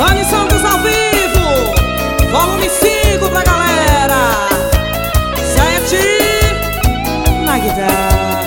Vani Santos ao vivo, volume 5 pra galera. 7 na guitarra.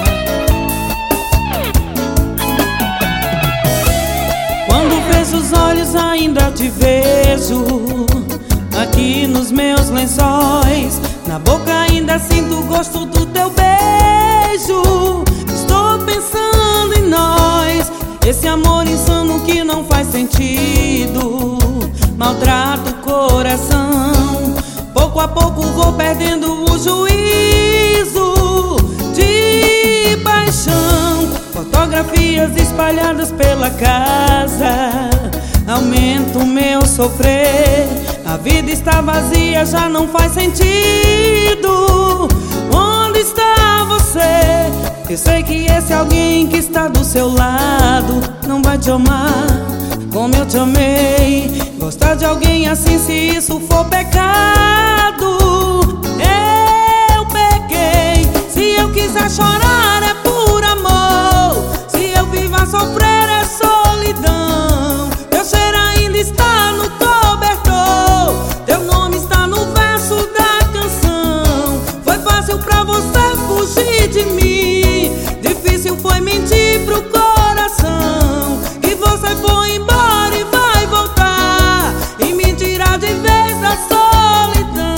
Quando fecho os olhos ainda te vejo aqui nos meus lençóis. Na boca ainda sinto o gosto do teu beijo. Estou pensando em nós, esse amor insano que não faz sentido maltrata o coração. Pouco a pouco vou perdendo o juízo de paixão. Fotografias espalhadas pela casa aumenta o meu sofrer. A vida está vazia, já não faz sentido. Onde está você? Eu sei que esse alguém que está do seu lado não vai te amar como eu te amei. Gostar de alguém assim, se isso for pecado, eu pequei. Se eu quiser chorar é por amor, se eu vivo a sofrer é solidão. Teu cheiro ainda está no cobertor, teu nome está no verso da canção. Foi fácil pra você fugir de mim, difícil foi mentir pro coração. E você foi embora e vai voltar e me tirar de vez da solidão.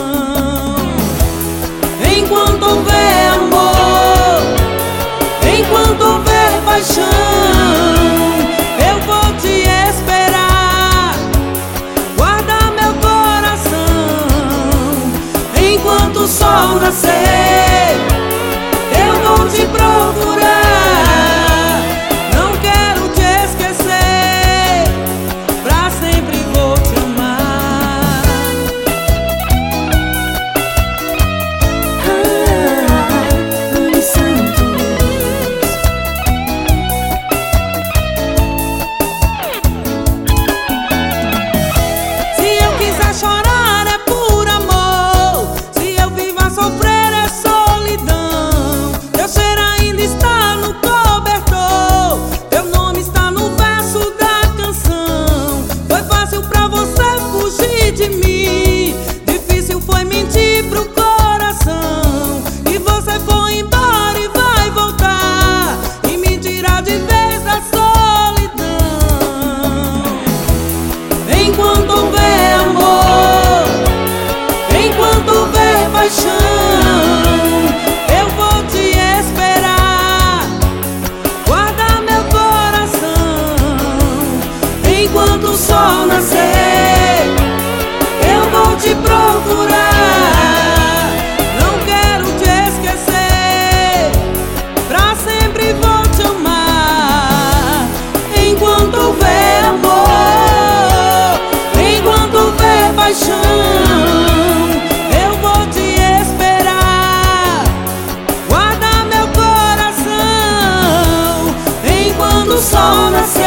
Enquanto houver amor, enquanto houver paixão, eu vou te esperar, guarda meu coração. Enquanto o sol nascer, eu vou te procurar. Não quero te esquecer, pra sempre vou te amar. Vani Santos. Se eu quiser chorar é por amor, se eu vivo a sofrer é solidão. Teu cheiro ainda está no cobertor, teu nome está no verso da canção. Foi fácil pra você fugir de mim, difícil foi mentir pro coração. E você foi embora e vai voltar e me tirar de vez da solidão. Enquanto houver amor, enquanto houver paixão, eu vou te esperar, guarda meu coração. Enquanto o sol nascer, eu vou te procurar. Não quero te esquecer, pra sempre vou te amar. Enquanto houver amor, enquanto houver paixão, eu vou te esperar, guarda meu coração. Enquanto o sol nascer,